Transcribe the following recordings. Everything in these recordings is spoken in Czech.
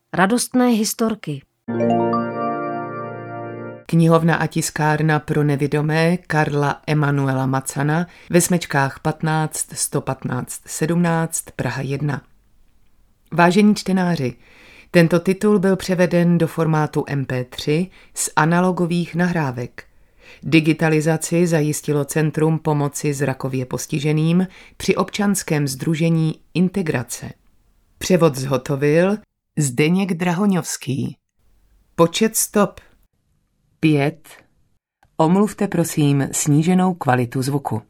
Radostné historky. Knihovna a tiskárna pro nevidomé Karla Emanuela Macana ve smečkách 15 115 17 Praha 1. Vážení čtenáři, tento titul byl převeden do formátu MP3 z analogových nahrávek. Digitalizaci zajistilo Centrum pomoci zrakově postiženým při občanském sdružení Integrace. Převod zhotovil Zdeněk Drahoňovský. Počet stop 5. Omluvte prosím sníženou kvalitu zvuku.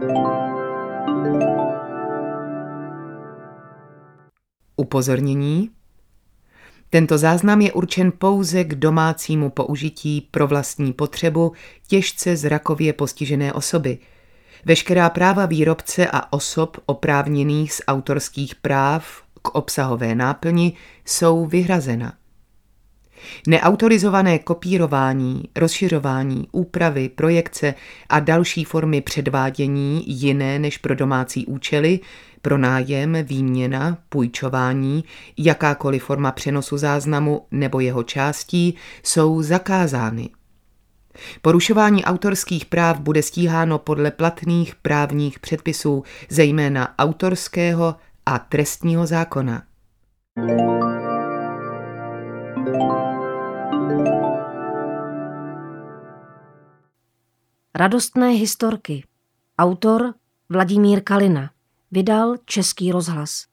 Upozornění. Tento záznam je určen pouze k domácímu použití pro vlastní potřebu těžce zrakově postižené osoby. Veškerá práva výrobce a osob oprávněných z autorských práv k obsahové náplni jsou vyhrazena. Neautorizované kopírování, rozšiřování, úpravy, projekce a další formy předvádění jiné než pro domácí účely, pronájem, výměna, půjčování, jakákoliv forma přenosu záznamu nebo jeho částí jsou zakázány. Porušování autorských práv bude stíháno podle platných právních předpisů, zejména autorského a trestního zákona. Radostné historky. Autor Vladimír Kalina. Vydal Český rozhlas.